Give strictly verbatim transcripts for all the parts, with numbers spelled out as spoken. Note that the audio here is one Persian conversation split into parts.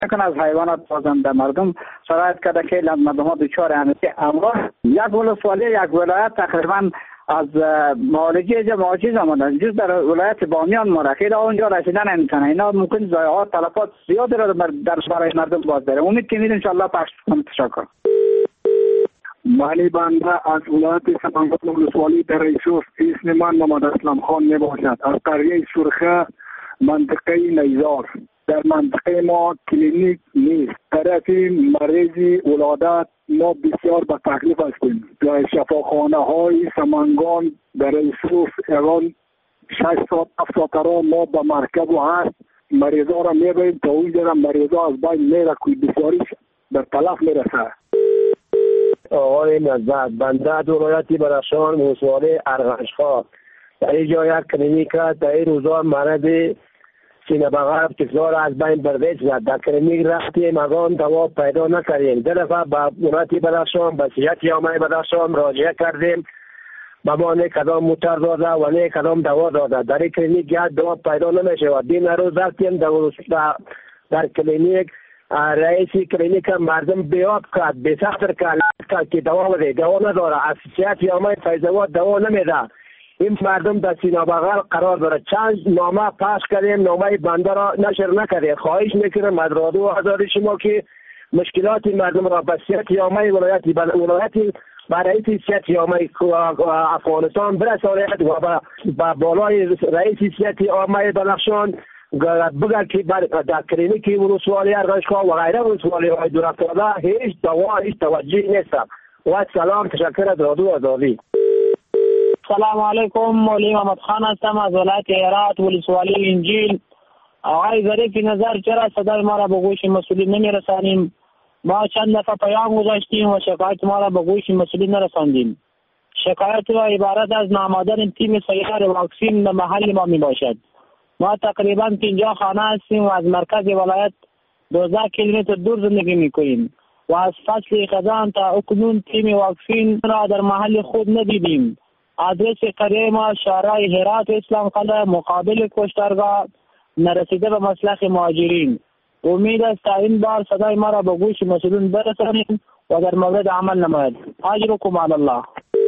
نکن از حیوانات بازنده مردم شرایط کرده که مردم ها دچار همیشه امراض. یک ولسوالی یک ولایت تقریبا از معالجه جماعتی زمان جز در ولایت بامیان مرخید اونجا رسیدن نمیتونه. اینا ممکن ضایعات تلفات زیاد را در برای مردم باز داره. امید کنید ان شاء الله پخش کنم. تشکر. مالی بنده از ولایت سمنگان ولسوالی در ایسوف اسم من محمد اسلام خان می باشد. از قریه سرخه منطقه نیزار. در منطقه ما کلینیک نیست. طرف مریضی ولادت ما بسیار به تکلیف هستیم. در شفاخانه های سمنگان در ایسوف ایران شش ساعت هفت ساعت را ما به مرکب و هست مریضا را میبریم تا اونجا را مریضا از بین میره که بسیاریش در تلف میرسه. آقای نزد بنده ولایت بدخشان ولسوالی ارغنج‌خواه در اینجا یک کلینیک در این روزا مرض سینه بغل تکرار از بین برده شد. در کلینیک رفتیم مگان دوا پیدا نکردیم. در دفعه به ولایت بدخشان به صحت عامه بدخشان مراجعه کردیم. به ما نه کدام موتر داده و نه کدام دوا داده. در این کلینیک یک دوا پیدا نمیشه. دین روز رفتیم در در کلینیک رئیس کلینیک مردم بیاب کرد به سختر کرد که دوا بده. دوا نداره. از صحت عامه فیض‌آباد دوا نمیده. این مردم در سینه بغل قرار داره. چند نامه پاس کردیم نامه بنده را نشر نکرده. خواهش میکنم از رادیو آزادی شما که مشکلات مردم را به صحت عامه ولایت ولایت برای صحت عامه افغانستان برسانید و به بالای رئیس صحت عامه بدخشان بگه که در کلینیک ولسوالی ارغنج‌خواه و غیره ولسوالی های دور افتاده هیچ دوا هیچ توجه نیست. و سلام. تشکر از رادیو آزادی. سلام علیکم. مولوی محمد خان هستم از ولایت هرات ولسوالی انجیل. آقای ظریف نظر چرا صدای ما را به گوش مسئولین نمیرسانیم؟ ما چند دفعه پیام گذاشتیم و شکایت ما را به گوش مسئولین نرساندیم. شکایت ما عبارت از نامادن تیم سیار واکسین به محل ما می باشد. ما تقریبا پنجاه خانه هستیم و از مرکز ولایت دوازده کیلومتر دور زندگی می کنیم و از فصل خزان تا اکنون تیم واکسین را در محل خود ندیدیم. آدرس قریه ما شارع هرات اسلام قلعه مقابل کشتارگاه نرسیده به مسلخ مهاجرین. امید است تا این بار صدای ما را به گوش مسئولین برسانیم و در مورد عمل نماید. اجرکم علی الله.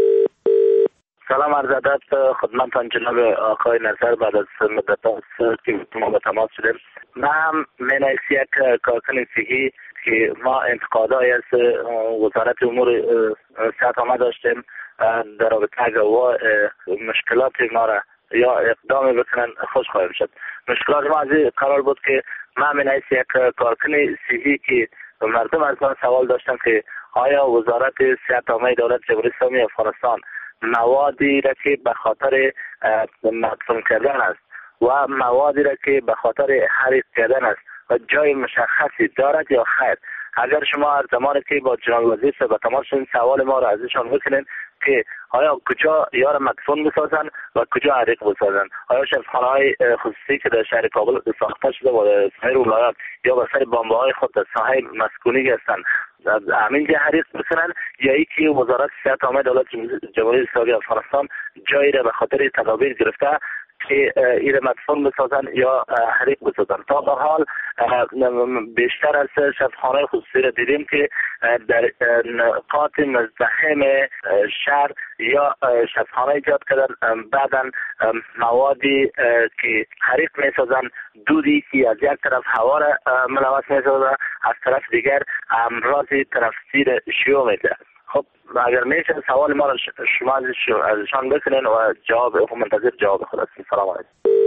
سلام عرض ادب خدمتتان جناب آقای نظر. بعد از مدت است که ما به تماس شدیم. من هم من از یک کارکن صحی که ما انتقادهای از وزارت امور صحت عامه داشتیم در رابطه با مشکلات ما را یا اقدام بکنن خوش خواهیم شد. مشکلات ما از قرار بود که من من از یک کارکن صحی که مردم از من سوال داشتم که آیا وزارت صحت عامه دولت جمهوری اسلامی افغانستان موادی را که به خاطر مدفون کردن است و موادی را که به خاطر حریق کردن است و جای مشخصی دارد یا خیر؟ اگر شما هر زمانی که با جناب وزیر به تماس شدین سوال ما را ازشان بکنین که آیا کجا یار مدفون بسازن و کجا حریق بسازن؟ آیا شفاخانه های خصوصی که در شهر کابل ساخته شده و در سایر ولایات یا به سر بامبه های خود در ساحه مسکونی هستند همین جا حریق بکنن یا ای که وزارت صحت عامه دولت جمهوری اسلامی افغانستان جایی را به خاطر تدابیر گرفته که ایره مدفون بسازن یا حریق بسازن؟ تا به حال بیشتر از شفاخانه خصوصی را دیدیم که در نقاط مزدحم شهر یا شفاخانه ایجاد کردن، بعدا موادی که حریق میسازن، دودی که از یک طرف هوا را ملوث میسازن، از طرف دیگر امراض تنفسی را شیوع میده. خب اگر میشه سوال ما را شما ازشان بکنین و جواب منتظر جواب خود هستیم. سلام علیکم.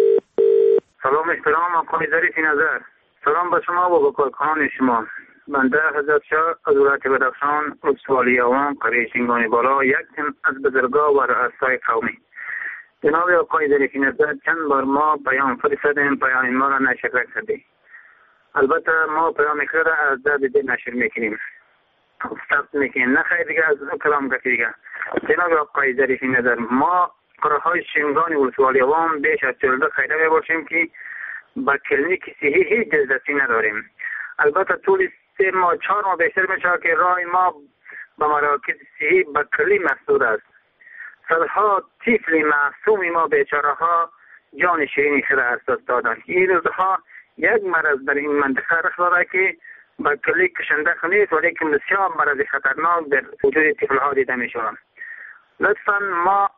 سلام احترام آقای ظریف نظر. سلام به شما و به کارکنان شما. بنده حضرت شاه از ولایت بدخشان ولسوالی عوام قریه شینگانی بالا یک تن از بزرگا و رؤسای قومی. جناب آقای ظریف نظر چند بار ما پیام فرستادیم، پیام ما را نشر کردیم. البته ما پیام خیر از داد دل نشر میکنیم. ثبت میکنیم. نه خیلی دیگه از کلام گفتی دیگه. جناب آقای ظریف نظر ما قریه های شینگانی ولسوالی عوام بیش از چهارده خیلی میباشیم که با کلینیک صحی هیچ دسترسی نداریم. البته طول سه ماه چهار ماه بیشتر میشه که راه ما به مراکز صحی به کلی مسدود است. صدها طفل معصوم ما بیچاره ها جان شیرین شده از دست دادن. این روزها یک مرض در این منطقه رخ داده که به کلی کشنده نیست ولی که بسیار مرض خطرناک در وجود طفل‌ها دیده می‌شود. لطفاً ما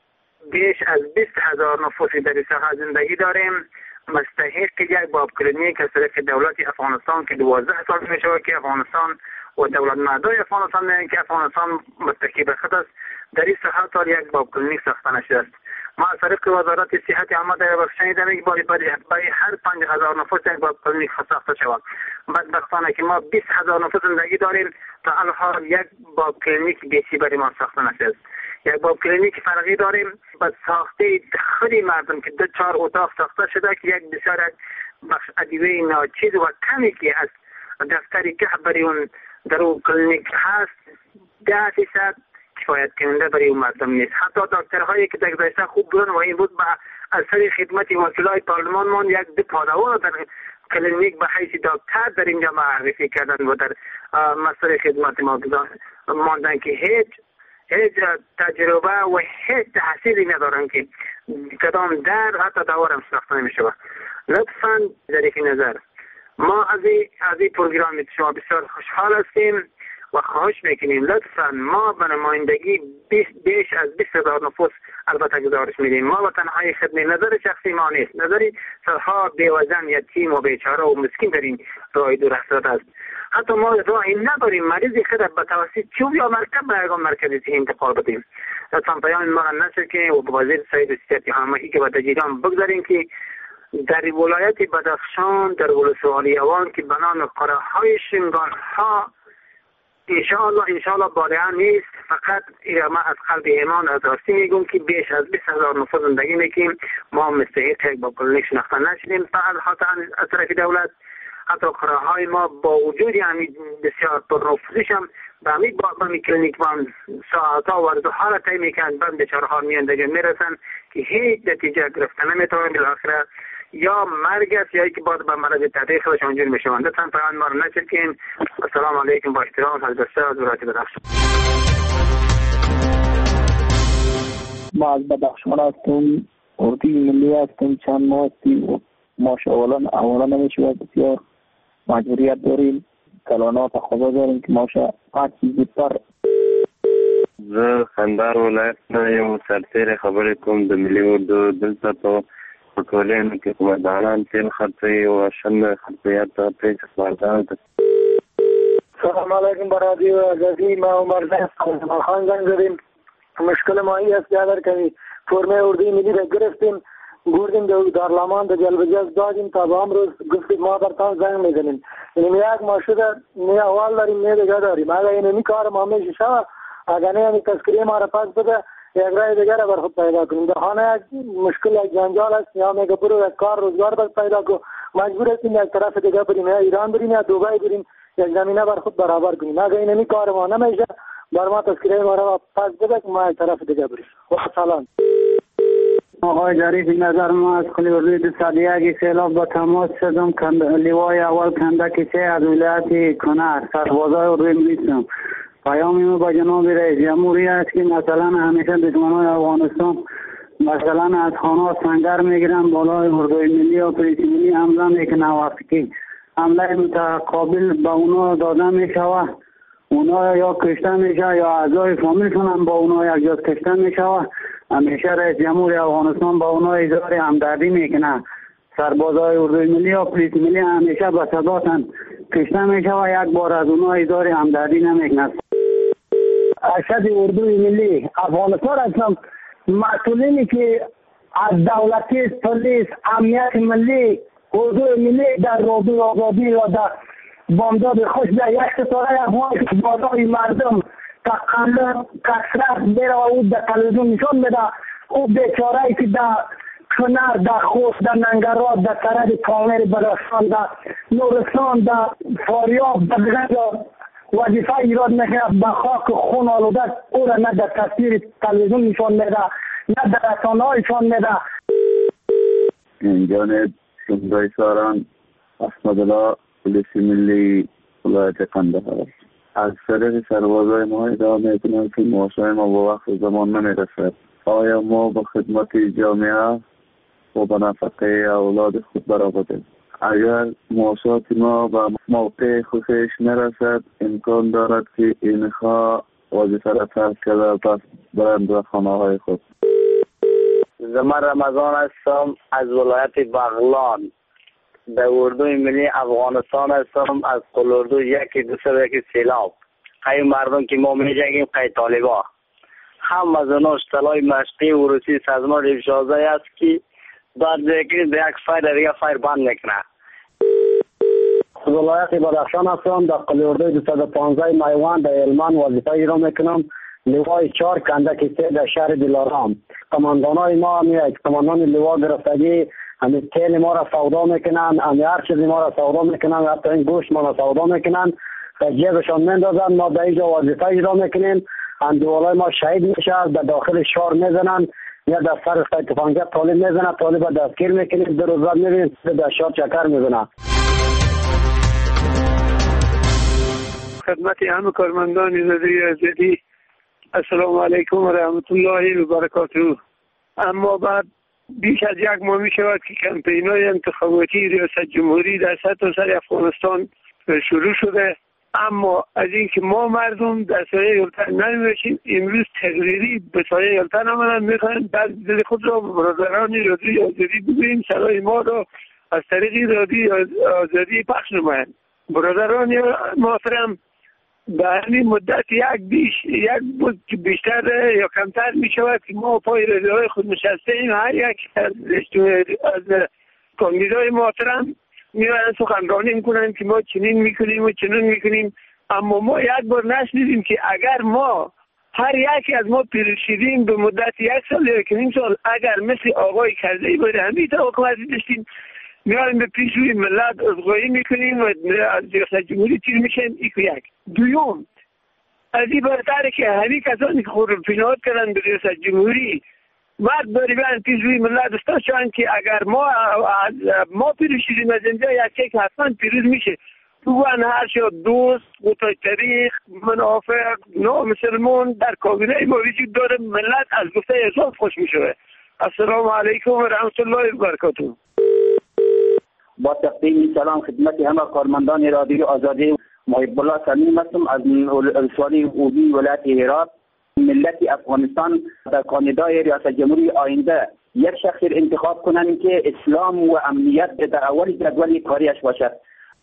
بیش از بیست هزار نفوسی در این ساحه زندگی داریم. مستحق یک باب کلینیک از طرف دولت افغانستان که دوازده سال می‌شود که افغانستان و دولت مردای افغانستان میگن که افغانستان متکی به خود است، در این ساحه تا یک باب کلینیک ساخته نشده است. ما از طریق وزارت صحت عامه در بخشنی داریم که برای هر پنج هزار نفوس یک باب کلینیک ساخته شود. بدبختانه که ما بیست هزار نفوس زندگی داریم تا الان یک باب کلینیک بیسی برای ما ساخته نشده است. یک باب کلینیک فرقی داریم با ساخته خودی مردم که دو چهار اتاق ساخته شده که یک بسیار بخش ادویه ناچیز و کمی که از دفتری که برای اون در اون کلینیک هست ده فیصد کفایت کننده برای اون مردم نیست. حتی دکترهایی که در گذشته خوب بودن و این بود با اثر خدمت وکلای پارلمان من یک دو پادوان در کلینیک به حیث دکتر در اینجا معرفی کردن و در مسئله خدمت ما ماندن که هیچ هیچ تجربه و هیچ تحصیلی ندارن که کدام در حتی دورم ساخته نمیشه. لطفاً در این نظر ما از این از این پروگرام شما بسیار خوشحال هستیم و خواهش میکنیم لطفاً ما به نمایندگی بیش از بیست هزار نفوس البته گزارش میدیم. ما و تنهای خدمت نظر شخصی ما نیست، نظری صدها بیوزن یتیم و بیچاره و مسکین در این راه دور افتاده است. حتی ما راهی نداریم مریض خود به توسط چوب یا مرکب به یگان مرکز صحی انتقال بدیم. لطفاً پیام ما را نشر کنیم و به وزیر صحت صحت همگی که به تجریان بگذاریم که در ولایت بدخشان در ولسوالی اوان که به نام قره های شنگان ها انشاءالله انشاءالله بارعه نیست، فقط ما از قلب ایمان از راستی میگم که بیش از بیست هزار نفر زندگی میکنیم. ما مستحق یک با کلینیک شناخته نشدیم فقط حتی از طرف دولت. حتی قره های ما با وجود همین بسیار پرنفوذیش هم به همین با همین کلینیک با هم ساعتا و روزها را طی میکنند، بعد بیچاره ها میاندگی میرسن که هیچ نتیجه گرفته نمیتونن، بالاخره یا مرگ است یا اینکه باید به مرض تدریج خودش آنجور میشوند. لطفاً پیام ما را نچرکین. السلام علیکم، با احترام حضرت شاه از ولایت بدخشان. ما از بدخشان هستم، اردوی ملی هستم، چند ماه هستیم و ماشاءالله اولا نمیشه بسیار مجبوریت داریم، کلانات خدا داریم که ماشا هر چیز زودتر. زه خندار ولایت نه یم، سرتیر خبرې کوم د ملي اردو. دلته په پټولینو کې قومندانان تیل خرڅوي او شن خرڅیات ته پرې سپارښتنه ده. سلام علیکم برادری عزیزی، ما عمر زن خان زنگ زدیم. مشکل ما این است که اگر کمی فرمه اردوی ملی را گرفتیم گردیم در دارلامان در جلبجاز دادیم تا به امروز گفتیم ما برتان زنگ میزنیم. این یک ما شده نی اول داریم نی دیگه داریم. اگر این نمی کار ما میشه شد اگر نه تذکریه ما را پس بده یک رای دیگر را بر خود پیدا کنیم. در خانه یک مشکل یک جنجال است، یا میگه برو یک کار روزگار بر پیدا کو، مجبور هستیم یک طرف دیگر بریم، یا ایران بریم یا دبی بریم، یک زمینه بر خود برابر کنیم. اگر این نمی کار ما نمیشه بر ما تذکریه ما را پس بده که ما یک طرف دیگر بریم. و سلام. آقای ظریف، نظر ما از خلیوردوی دو صدیه سیلاب با تماس شدم. لیوای اول کندک سه از ولایت کنر سربازای اردوی میلیسم. پیامی ما با جناب رئیس جمهوری است که مثلا همیشه دشمنان افغانستان مثلا از خانه سنگر میگیرن بالای اردوی ملی و پلیس ملی حمله میکنه، وقتی که حمله متقابل با اونا داده میشوه، اونا یا کشته میشه یا اعضای فامیلشون هم با اونا یک جا کشته میشوه. همیشه رئیس جمهوری افغانستان با اونا اظهار همدردی میکنه. سربازای اردوی ملی و پلیس ملی همیشه به صداتن کشته میشه و یک بار از اونا اظهار همدردی نمیکنه. ارشد اردوی ملی افغانستان هستم. مسئولینی که از دولتی پلیس امنیت ملی اردوی ملی در رادیو آزادی یا در بامداد خوش در یک ستاره افغان که بالای مردم تقلب کسرت میره و او در تلویزیون نشون میده، او بیچاره‌ای که در کنر، در خوست، در ننگرهار، در کرد کامل بدخشان، در نورستان، در فاریاب، در دیگر وظیفه ایراد میکنه به خاک خون آلوده، او را نه در تصویر تلویزیون نشون میده نه در رسانه‌ها نشون میده. این جانب شمرای ساران احمدالله پلیس ملی ولایت قندهار. از طریق سربازای ما ادعا میکنم که معاشهای ما با وقت زمان نمیرسد. آیا ما با خدمت جامعه و به نفقه اولاد خود برآمدیم؟ اگر معاشات ما و موقع خوشش نرسد امکان دارد که اینها وظیفه را ترک کرده پس برند و خانه های خود. زمان رمضان هستم از ولایت بغلان در اردوی ملی افغانستان هستم. از قلوردو یکی دو سه یکی سیلاب قی مردم که ما می جنگیم قی طالبا هم از اوناش طلای مشقی و روسی سازمان افشازه است که بعد دیگه در یک فایر دیگه فایر بند میکنه. ولایت بدخشان هستم در قلوردو دویست و پانزده میوان در علمان وظیفه اجرا میکنم. لوای چهار کندک سه در شهر دلارام. کماندانای ما هم کماندان لوا گرفتگی همین تیل ما را سودا میکنن، همین هر چیزی ما را سودا میکنن، حتی این گوشت ما را سودا میکنن و جیبشان میندازن. ما در اینجا وظیفه اجرا میکنیم. اندوالای ما شهید میشه، در داخل شهر میزنن یا در سر تفنگه طالب میزنن، طالب دستگیر میکنیم. در روز بعد میبینیم در شهر چکر میزنن. خدمت همه کارمندان رادیوی آزادی السلام علیکم و رحمت الله و برکاته. اما بعد بیش از یک ماه می شود که کمپین‌های انتخاباتی ریاست جمهوری در سطح سر افغانستان شروع شده، اما از اینکه ما مردم در سایه یلتن نمی‌باشیم امروز تقریری به سایه یلتن آمدن میخواهند در دل خود را برادران رادیوی آزادی بگوییم صدای ما را از طریق رادیوی آزادی پخش نمایند. برادران محترم به همین مدت یک بیش یک بود که بیشتر یا کمتر می شود که ما پای رادیوهای خود نشسته ایم. هر یک از, از کاندیدای محترم میان سخنرانی میکنن که ما چنین میکنیم و چنین میکنیم، اما ما یک بار نشنیدیم که اگر ما هر یکی از ما پیروز شدیم به مدت یک سال یا یک نیم سال اگر مثل آقای کرزی باید همین حکومتی داشتیم میاریم به پیش روی ملت ازغایی میکنیم و از ریاست جمهوری تیر میشن. ایک یک دویم از این برتره که همین کسانی که خود رو پیشنهاد کردن به ریاست جمهوری مرد داری بیان پیش روی ملت استاد شوند که اگر ما ما پیروز شدیم از اینجا یکی که حتما پیروز میشه. تو هر شد دوست قطع طریق منافق نامسلمون در کابینه ما وجود داره، ملت از گفته حساب خوش میشه. السلام علیکم و رحمت الله و برکاته. با تقدیم سلام خدمت همه کارمندان رادیو آزادی. محب الله صمیم هستم از ولسوالی اوبی ولایت هرات. ملت افغانستان در کاندیدای ریاست جمهوری آینده یک شخص انتخاب کنند که اسلام و امنیت در اول جدول کاریش باشد.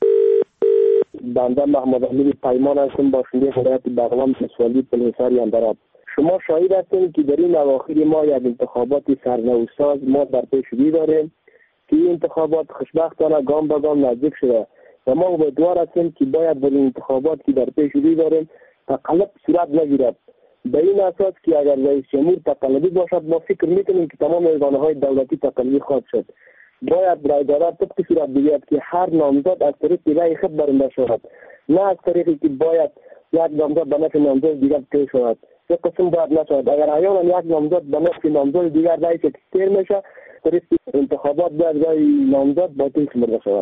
بنده محمد امیر پیمان هستم، باشنده ولایت بغلان ولسوالی پلحصار اندراب. شما شاهد هستید که در این اواخر ما یک انتخابات سرنوساز ما در پیش روی داریم که این انتخابات خوشبختانه گام به گام نزدیک شده و ما امیدوار هستیم که باید در این انتخابات که در پیش روی داریم تقلب صورت نگیرد. به این اساس که اگر رئیس جمهور تقلبی باشد ما فکر میکنیم که تمام ارگانهای دولتی تقلبی خواهد شد. باید رای دادن طبق صورت بگیرد که هر نامزد از طریق رای خود برنده شود، نه از طریقی که باید یک نامزد به نفع نامزد دیگر تیر شود. یک قسم باید نشود. اگر احیانا یک نامزد به نفع نامزد دیگر رای که تیر میشه طریق انتخابات باید رای نامزد باطل شمرده شود.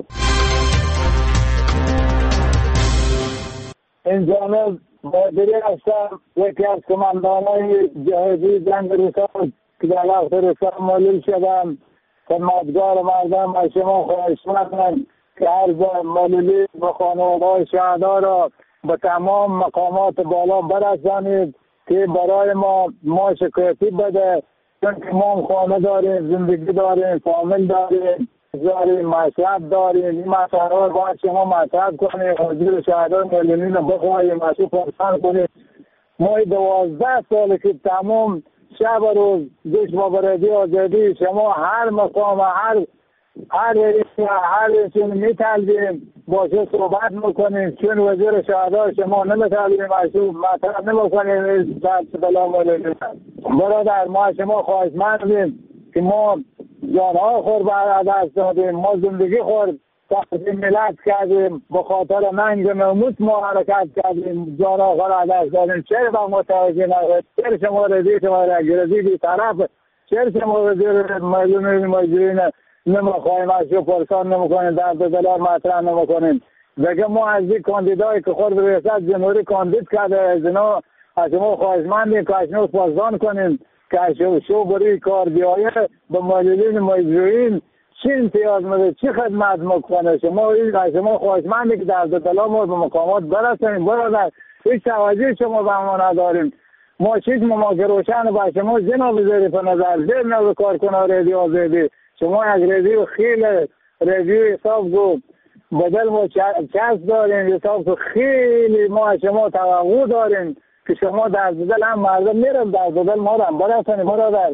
این جانب بادری هستم، یکی از کماندانای جهادی جنگ روسان که در وقت روسان معلوم شدم. خدمتگار مردم از شما خواهش می‌کنم که هر معلولی و خانواده‌های شهدا را به تمام مقامات بالا برسانید که برای ما ما شکایتی بده، چون که ما خانه داریم، زندگی داریم، فامیل داریم، داریم، مشرب داریم. این مسئله رو باید شما مطرح کنیم، حضور شهدا معلولین رو بخواهیم، از او پرسان کنیم. ما دوازده ساله که تمام شب و روز گوش با رادیو آزادی شما هر مقام هر هر هر چیز می‌طلبیم باشه صحبت میکنیم، چون وزیر شهدا شما نمی‌طلبیم از او مطرح نمی‌کنیم. سلام علیکم برادر، ما شما خواهشمندیم که ما جانها خور به دست دادیم، ما زندگی خور تقسیم ملت کردیم، به خاطر ننگ ناموس ما حرکت کردیم، جانها خور به دست دادیم. چرا با ما توجه نکنید؟ چرا شما رضی شما را گرزی بی طرف؟ چرا شما وزیر معلومه مجرین نمیخواهیم از شو پرسان نمیکنیم، درد دلار مطرح نمیکنیم؟ دیگه ما از این کاندیدایی که خود به ریاست جمهوری کاندید کرده از اینا از شما خواهشمندیم که از شما پاسدان کنیم که شو, شو بری کار بیایه به معلولین مجروحین چی امتیاز میده؟ چی خدمت میکنه؟ شما این شما خواهشمندی که در دلا ما به مقامات برسونیم برادر، هیچ توجه شما به ما نداریم. ما چیز ما که روشن با شما جناب وزیر به نظر دیر نو کارکنان رادیو آزادی، شما یک رادیو خیلی رادیو حساب گفت بدل ما چسب داریم، حساب تو خیلی ما شما توقع داریم که شما در دل هم مردم میرم در دل ما هم برسونیم برادر.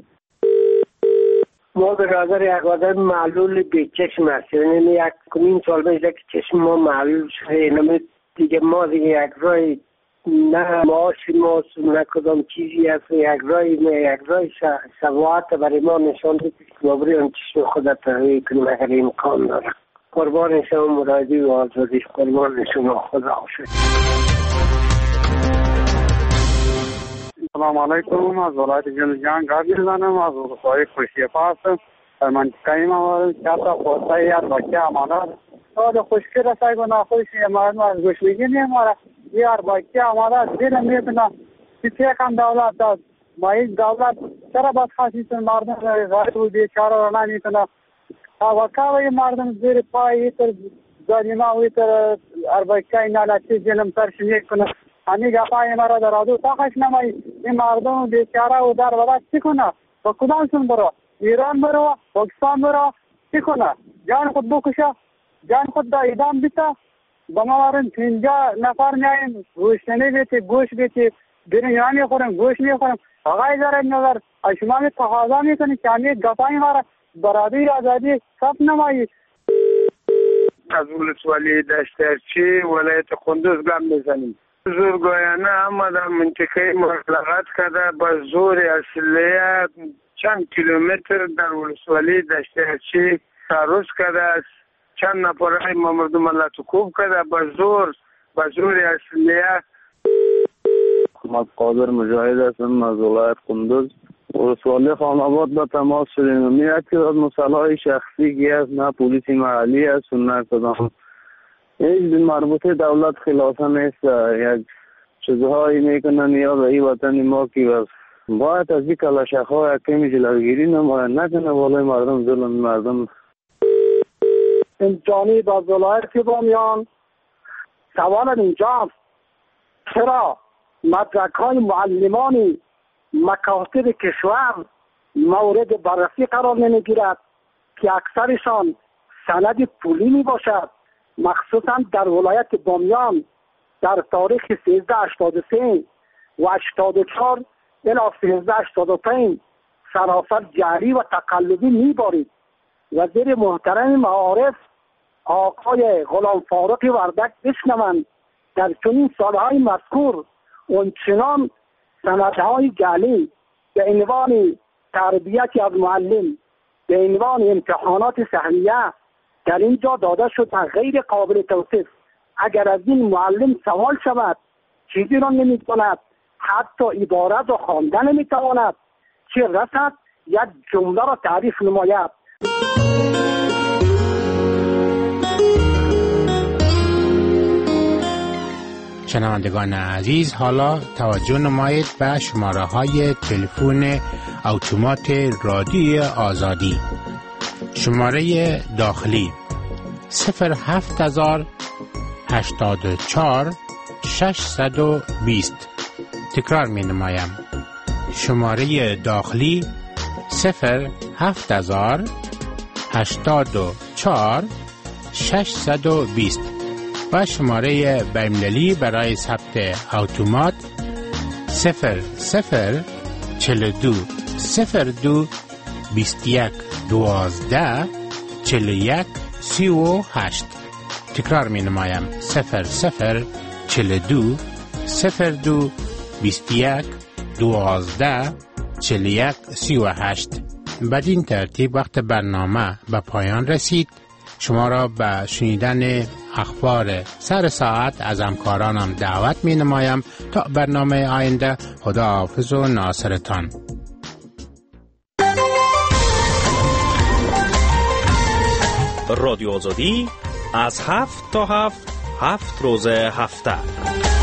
ما به نظر یک آدم معلول به چشم است، یعنی یک کنین سال میشه که چشم ما معلول شده، نمی دیگه ما دیگه یک رای نه معاش ما نه کدام چیزی هست، یک رای نه یک رای شفاعت برای ما نشان دید که ما بریم چشم خودت تغییر کنیم اگر امکان داره. قربان شما مرادی و آزادی، قربان شما خدا شد. سلام علیکم، از ولایت جنوبیان گاهی میزنم، از روستای خوشیفه هستم. در منطقه ما چهار تا خورده یک بچه امانت داد خوشکی رسای و ناخوشی مردم از گوشویگی میماره. یار بچه امانت دل میبینه که چکم دولت داد، ما این دولت چرا باید خواستیتون مردم غریب و بیچاره رو نمیتونه اوکاوی مردم زیر پای تر زنیما وی تر اربکای نالتی جنم ترش میکنه. همی گفای مرا در آدو تاخش نمایی این مردم بیچاره و در وقت چی کنه؟ با کدامشون برو؟ ایران برو؟ پاکستان برو؟ چی کنه؟ جان خود بکشه؟ جان خود دا ایدام بیتا؟ با ما وارن پینجا نفر میاییم گوشتنی بیتی گوش بیتی بریم میخورم گوش میخورم. آقای داره نظر شما می تقاضا میکنی که همی گفای مرا برادری آزادی کف نمایی. از ولسوالی دشترچی ولایت قندوز گام میزنیم. زورگویانه اما در منطقه مطلقات کرده با زور اصلیه چند کیلومتر در ولسوالی دشترچی تعرض کرده است. چند نفرهای ما مردم الله تکوب کرده با زور با زور اصلیه. محمد قادر مجاهد هستم از ولایت قندوز. ولسوالی خاناباد با تماس شدیم. میاد که از مسئله شخصی که است، نه پلیس محلی است و نه کدام هیچ مربوطه دولت خلافه نیست. یک چیزهایی میکنن یا به این وطن ما که باید از این کلاشخ‌ها یک کمی جلوگیری نماید، نکنه والای مردم ظلم مردم. انسانی با ولایت بامیان سوال اینجاست چرا مدرک‌های معلمان مکاتب کشور مورد بررسی قرار نمیگیرد که اکثرشان سند پولی می باشد. مخصوصا در ولایت بامیان در تاریخ سیزده هشتاد و سه و هشتاد و چهار الی سیزده هشتاد و پنج سراسر جعلی و تقلبی میبارید. وزیر محترم معارف آقای غلام فاروق وردک بشنوند در چنین سالهای مذکور اونچنان سندهای جعلی به عنوان تربیت از معلم، به عنوان امتحانات سهمیه در اینجا داده شد غیر قابل توصیف. اگر از این معلم سوال شود چیزی را نمی کند، حتی عبارت را خواندن نمی تواند، چه رسد یک جمله را تعریف نماید. شنوندگان عزیز، حالا توجه نمایید به شماره های تلفن اتومات رادیو آزادی. شماره داخلی صفر هفت هزار هشتاد و چهار ششصد و بیست. تکرار می نمایم. شماره داخلی صفر هفت هزار هشتاد و چهار ششصد و بیست و شماره بین‌المللی برای ثبت اتومات صفر صفر چهل و دو صفر دو بیست و یک دوازده چهل و یک سی و هشت. تکرار می نمایم. صفر صفر چهل و دو صفر دو بیست و یک دوازده چهل و یک سی و هشت. بدین ترتیب وقت برنامه به پایان رسید. شما را به شنیدن اخبار سر ساعت از همکارانم دعوت می نمایم تا برنامه آینده. خدا حافظ و ناصرتان. رادیو آزادی از هفت تا هفت هفت روز هفته